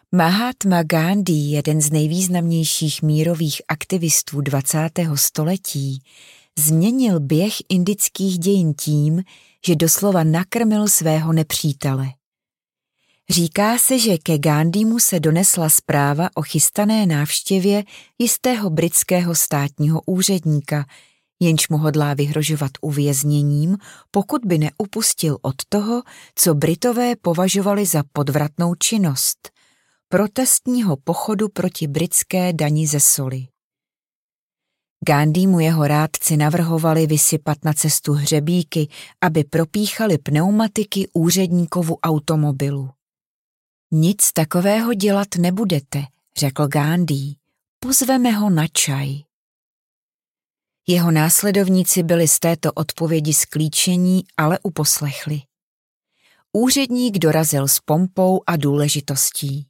Mahatma Gandhi, jeden z nejvýznamnějších mírových aktivistů 20. století, změnil běh indických dějin tím, že doslova nakrmil svého nepřítele. Říká se, že ke Gandhimu se donesla zpráva o chystané návštěvě jistého britského státního úředníka, jenž mu hodlá vyhrožovat uvězněním, pokud by neupustil od toho, co Britové považovali za podvratnou činnost – protestního pochodu proti britské dani ze soli. Gandhi mu jeho rádci navrhovali vysypat na cestu hřebíky, aby propíchali pneumatiky úředníkovu automobilu. Nic takového dělat nebudete, řekl Gandhi, pozveme ho na čaj. Jeho následovníci byli z této odpovědi sklíčení, ale uposlechli. Úředník dorazil s pompou a důležitostí.